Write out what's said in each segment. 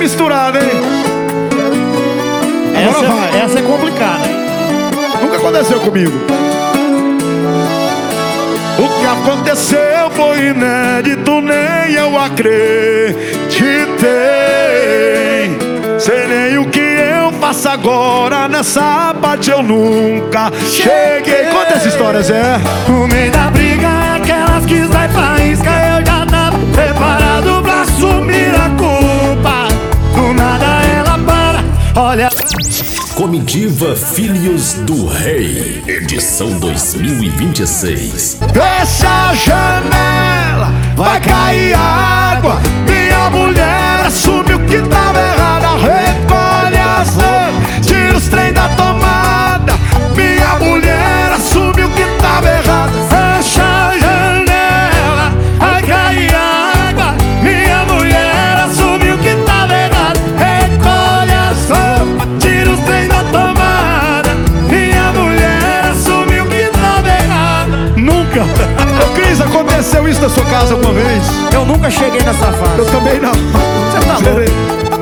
misturada, hein? Essa é complicada, hein? Nunca aconteceu comigo. O que aconteceu foi inédito, nem eu acreditei. Sei nem o que eu faço agora, nessa parte eu nunca cheguei. Conta essa história, Zé. No meio da briga, aquelas que vai faísca, eu já tava preparado pra assumir a culpa. Do nada ela para, olha. Comitiva Filhos do Rei, edição 2026. Fecha a janela, vai cair água. Minha mulher assume o que tava errado. Recolhe as roupas, tira os trem da tomada. Minha mulher assume o que tava errado. Fecha a janela, vai cair água. Minha mulher assume o que tava errado. Recolhe as roupas, tira os trem da tomada. Minha mulher assume o que tava errado. Nunca. Ô Cris, aconteceu isso na sua casa alguma vez? Eu nunca cheguei nessa fase. Eu também não. Você tá louco?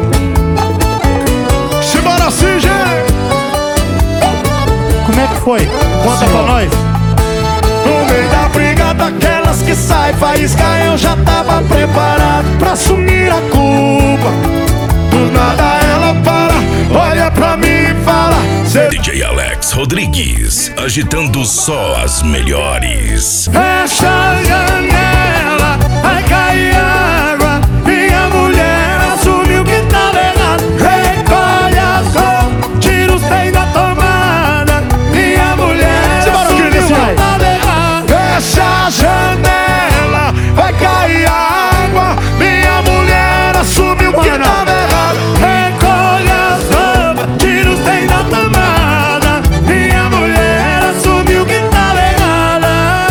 Simbora assim, gente. Como é que foi? Conta pra nós. No meio da briga daquelas que sai faísca, eu já tava preparado pra assumir a culpa. Do nada ela para, olha pra mim e fala: DJ Alex Rodrigues, agitando só as melhores. Fecha a janela, vai cair água. Minha mulher assume o que tava errado. Recolhe as roupas, tira os trem da tomada. Minha mulher assume o que tava errado. fecha a janela, vai cair água. Minha mulher assume o que tava errado. Recolhe as roupas, tira os trem da tomada. Minha mulher assume o que tava errado.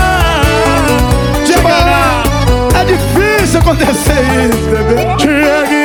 É difícil acontecer isso, bebê. Chegue